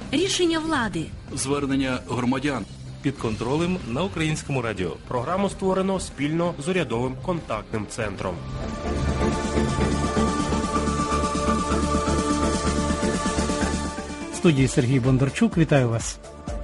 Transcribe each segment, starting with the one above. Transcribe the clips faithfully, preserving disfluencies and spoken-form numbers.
Рішення влади. Звернення громадян. Під контролем на Українському радіо. Програму створено спільно з урядовим контактним центром. В студії Сергій Бондарчук. Вітаю вас.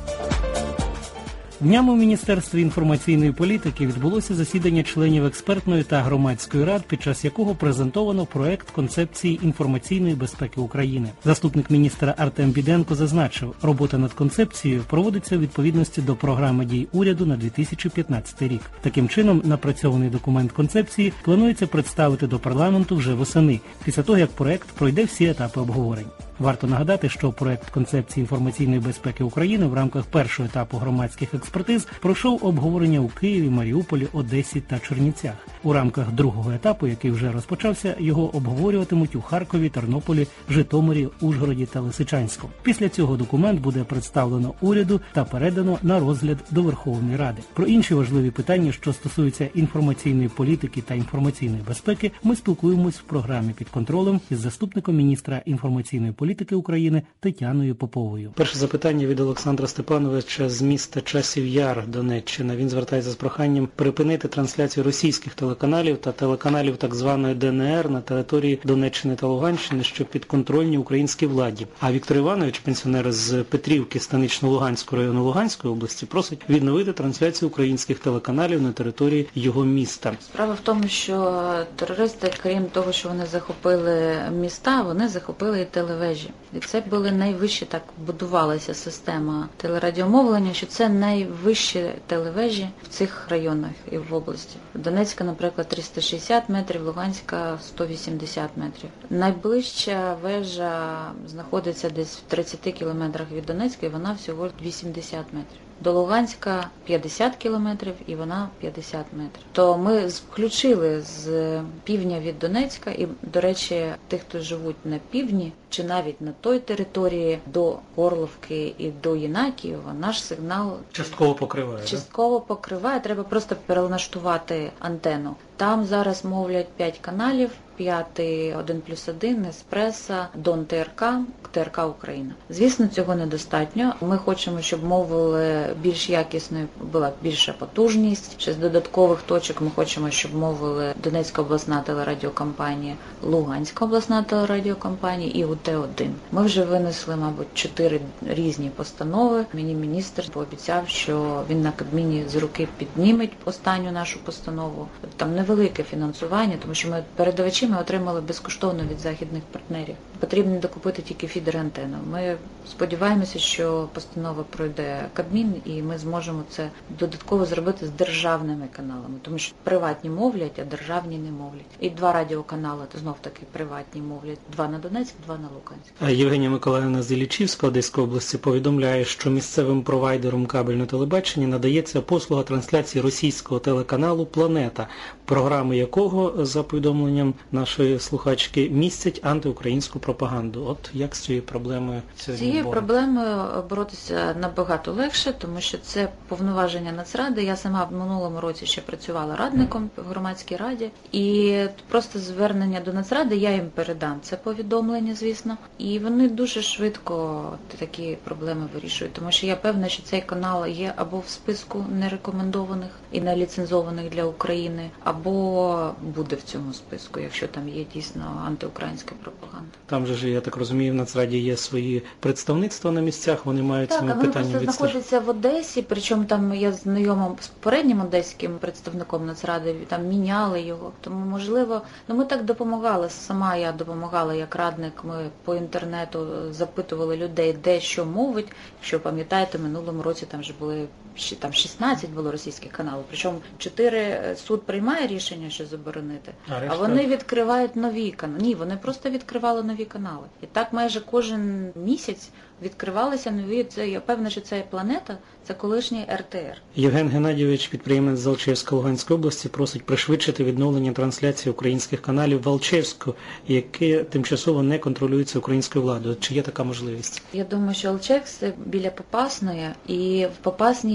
Днями у Міністерстві інформаційної політики відбулося засідання членів експертної та громадської рад, під час якого презентовано проект концепції інформаційної безпеки України. Заступник міністра Артем Біденко зазначив, робота над концепцією проводиться у відповідності до програми дій уряду на дві тисячі п'ятнадцятий рік. Таким чином, напрацьований документ концепції планується представити до парламенту вже восени, після того, як проект пройде всі етапи обговорень. Варто нагадати, що проект концепції інформаційної безпеки України в рамках першого етапу громадських експертиз пройшов обговорення у Києві, Маріуполі, Одесі та Чернівцях. У рамках другого етапу, який вже розпочався, його обговорюватимуть у Харкові, Тернополі, Житомирі, Ужгороді та Лисичанську. Після цього документ буде представлено уряду та передано на розгляд до Верховної Ради. Про інші важливі питання, що стосуються інформаційної політики та інформаційної безпеки, ми спілкуємось в програмі «Під контролем» із заступником міністра інформаційної політики України Тетяною Поповою. Перше запитання від Олександра Степановича з міста Часів Яр, Донеччина. Він звертається з проханням припинити трансляцію російських телеканалів та телеканалів так званої Д Н Р на території Донеччини та Луганщини, що підконтрольні українській владі. А Віктор Іванович, пенсіонер з Петрівки Станично-Луганського району Луганської області, просить відновити трансляцію українських телеканалів на території його міста. Справа в тому, що терористи, крім того, що вони захопили міста, вони захопили і телевежі. І це були найвищі, так будувалася система телерадіомовлення, що це найвищі телевежі в цих районах і в області. Донецька, наприклад, триста шістдесят метрів, Луганська сто вісімдесят метрів. Найближча вежа знаходиться десь в тридцяти кілометрах від Донецька, і вона всього вісімдесят метрів. До Луганська п'ятдесят кілометрів, і вона п'ятдесят метрів. То ми включили з півдня від Донецька, і, до речі, тих, хто живуть на півдні, чи навіть на той території до Горловки і до Єнакієва, наш сигнал частково покриває. Частково да? покриває, треба просто перелаштувати антенну. Там зараз мовлять п'ять каналів, п'ятий, один плюс один, Еспреса, Дон Т Р К, Т Р К Україна. Звісно, цього недостатньо. Ми хочемо, щоб мовили більш якісною, була більша потужність. Ще з додаткових точок ми хочемо, щоб мовили Донецька обласна телерадіокомпанія, Луганська обласна телерадіокомпанія і У Т один. Ми вже винесли, мабуть, чотири різні постанови. Мені міністр пообіцяв, що він на Кабміні з руки підніме останню нашу постанову. Там невелике фінансування, тому що ми передавачі ми отримали безкоштовно від західних партнерів. Потрібно докупити тільки фідер-антенну. Ми сподіваємося, що постанова пройде Кабмін, і ми зможемо це додатково зробити з державними каналами, тому що приватні мовлять, а державні не мовлять. І два радіоканали, то знов-таки приватні мовлять. Два на Донецьк, два на Луганськ. Євгенія Миколаївна з Іллічівська Одеської області повідомляє, що місцевим провайдером кабельного телебачення надається послуга трансляції російського телеканалу «Планета», програми якого, за повідомленням нашої слухачки, містять антиукраїнську пропаганду. От як з цією проблемою сьогодні Цією боротися? проблемою боротися набагато легше, тому що це повноваження Нацради. Я сама в минулому році ще працювала радником в громадській раді, і просто звернення до Нацради я їм передам це повідомлення, звісно, і вони дуже швидко такі проблеми вирішують, тому що я певна, що цей канал є або в списку нерекомендованих і неліцензованих для України, або буде в цьому списку, якщо там є дійсно антиукраїнська пропаганда. Там же ж, я так розумію, в Нацраді є свої представництва на місцях, вони мають так, цими питаннями питаннями відстежувати. Так, вони просто знаходяться в Одесі, причому там я знайома з попереднім одеським представником Нацради, там міняли його, тому можливо, ну ми так допомагали, сама я допомагала як радник, ми по інтернету запитували людей, де що мовить, якщо пам'ятаєте, минулому році там вже були там шістнадцять було російських каналів, причому чотири суд приймає рішення, що заборонити, а, а вони відкривають нові канали. Ні, вони просто відкривали нові канали. І так майже кожен місяць відкривалися нові, це, я певна, що це «Планета», це колишній Р Т Р. Євген Геннадійович, підприємець з Алчевська Луганської області, просить пришвидшити відновлення трансляції українських каналів в Алчевську, яке тимчасово не контролюється українською владою. Чи є така можливість? Я думаю, що Алчевськ – це біля Попасної, і в Попасній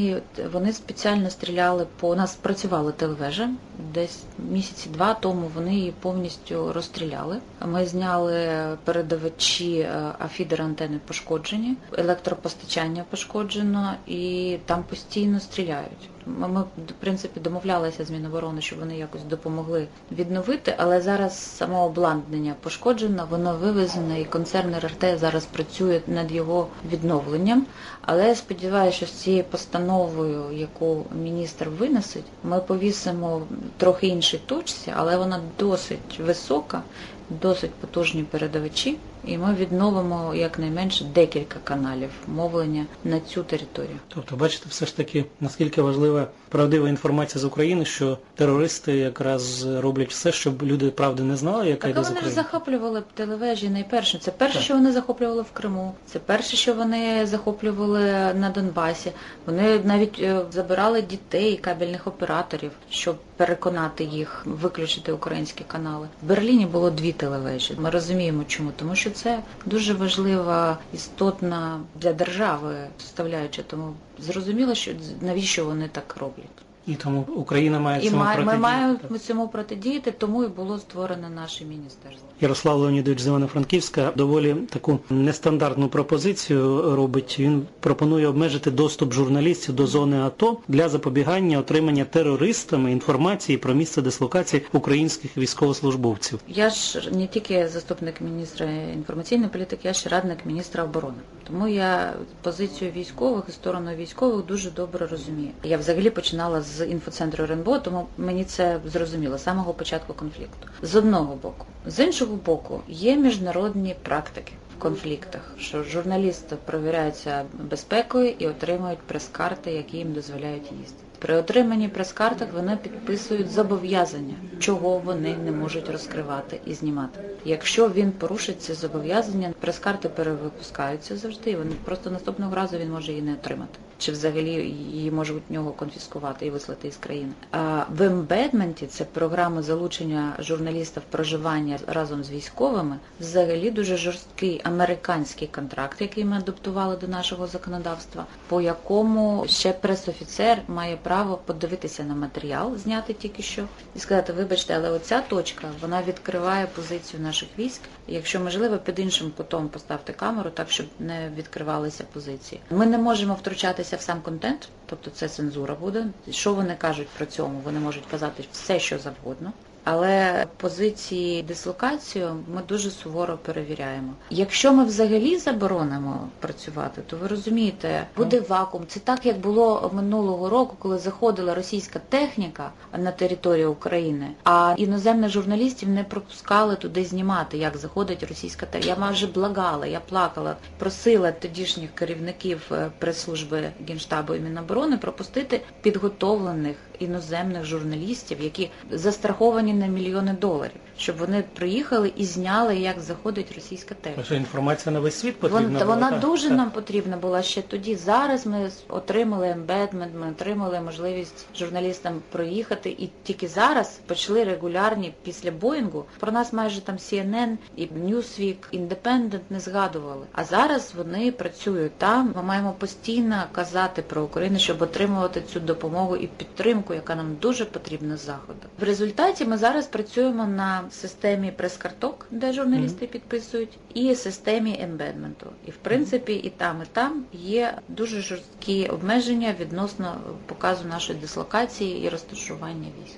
вони, вони спеціально стріляли по... У нас працювала телевежа, десь місяці два тому вони її повністю розстріляли. Ми зняли передавачі, а фідер-антени пошкоджені, електропостачання пошкоджено і там постійно стріляють. Ми, в принципі, домовлялися з Міноборони, щоб вони якось допомогли відновити, але зараз само обладнання пошкоджено, воно вивезено, і концерн ер ер те зараз працює над його відновленням. Але я сподіваюся, що з цією постановою, яку міністр винесить, ми повісимо в трохи іншій точці, але вона досить висока, досить потужні передавачі, і ми відновимо якнайменше декілька каналів мовлення на цю територію. Тобто, бачите, все ж таки, наскільки важлива правдива інформація з України, що терористи якраз роблять все, щоб люди правди не знали, яка Так, йде з вони ж України. захоплювали телевежі найперше. Це перше, Так. що вони захоплювали в Криму. Це перше, що вони захоплювали на Донбасі. Вони навіть е, забирали дітей, кабельних операторів, щоб переконати їх виключити українські канали. В Берліні було дві телевежі. Ми розуміємо чому. Тому що це дуже важлива, істотна для держави составляюча. Тому зрозуміло, що навіщо вони так роблять. І тому Україна має І цьому має, ми протидіяти. маємо цьому протидіяти, тому і було створено наше міністерство. Ярослав Леонідович з Івано-Франківська доволі таку нестандартну пропозицію робить. Він пропонує обмежити доступ журналістів до зони АТО для запобігання отримання терористами інформації про місце дислокації українських військовослужбовців. Я ж не тільки заступник міністра інформаційної політики, я ще радник міністра оборони. Тому я позицію військових і сторону військових дуже добре розумію. Я взагалі починала з інфоцентру ер ен бе о, тому мені це зрозуміло з самого початку конфлікту. З одного боку. З іншого боку, є міжнародні практики в конфліктах, що журналісти перевіряються безпекою і отримують прес-карти, які їм дозволяють їздити. При отриманні прес-карток вони підписують зобов'язання, чого вони не можуть розкривати і знімати. Якщо він порушить ці зобов'язання, прес-карти перевипускаються завжди, і вони просто наступного разу він може її не отримати. Чи взагалі її можуть у нього конфіскувати і вислати із країни. А в ембедменті, це програма залучення журналістів проживання разом з військовими, взагалі дуже жорсткий американський контракт, який ми адаптували до нашого законодавства, по якому ще прес-офіцер має право подивитися на матеріал, знятий тільки що, і сказати, вибачте, але оця точка, вона відкриває позицію наших військ. Якщо можливо, під іншим кутом поставте камеру, так, щоб не відкривалися позиції. Ми не можемо втручатися в сам контент, тобто це цензура буде. Що вони кажуть про цьому? Вони можуть казати все, що завгодно. Але позиції дислокацію ми дуже суворо перевіряємо. Якщо ми взагалі заборонимо працювати, то ви розумієте, буде вакуум. Це так, як було минулого року, коли заходила російська техніка на територію України, а іноземних журналістів не пропускали туди знімати, як заходить російська техніка. Я майже благала, я плакала, просила тодішніх керівників прес-служби Генштабу і Міноборони пропустити підготовлених іноземних журналістів, які застраховані на мільйони доларів, щоб вони приїхали і зняли, як заходить російська техніка. Що інформація на весь світ потрібна Вона, була? вона Так, дуже так. нам потрібна була ще тоді. Зараз ми отримали ембедмент, ми отримали можливість журналістам проїхати, і тільки зараз почали регулярні після Боїнгу. Про нас майже там сі ен ен і Newsweek, Independent не згадували. А зараз вони працюють там. Ми маємо постійно казати про Україну, щоб отримувати цю допомогу і підтримку, яка нам дуже потрібна з Заходу. В результаті ми зараз працюємо на системі прес-карток, де журналісти mm-hmm. підписують, і системі ембедменту. І в принципі і там, і там є дуже жорсткі обмеження відносно показу нашої дислокації і розташування військ.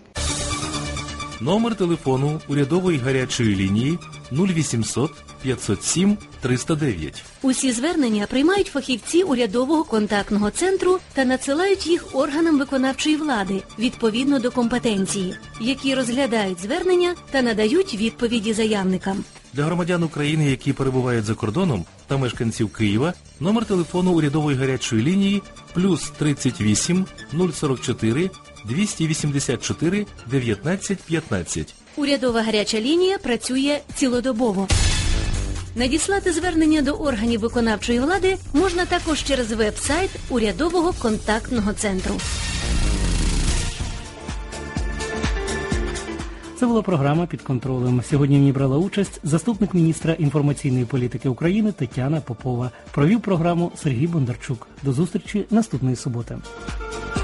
Номер телефону урядової гарячої лінії нуль вісімсот п'ятсот сім триста дев'ять. Усі звернення приймають фахівці урядового контактного центру та надсилають їх органам виконавчої влади відповідно до компетенції, які розглядають звернення та надають відповіді заявникам. Для громадян України, які перебувають за кордоном, та мешканців Києва, номер телефону урядової гарячої лінії плюс тридцять вісім нуль сорок чотири двісті вісімдесят чотири дев'ятнадцять п'ятнадцять. Урядова гаряча лінія працює цілодобово. Надіслати звернення до органів виконавчої влади можна також через веб-сайт урядового контактного центру. Це була програма «Під контролем». Сьогодні в ній брала участь заступник міністра інформаційної політики України Тетяна Попова. Провів програму Сергій Бондарчук. До зустрічі наступної суботи.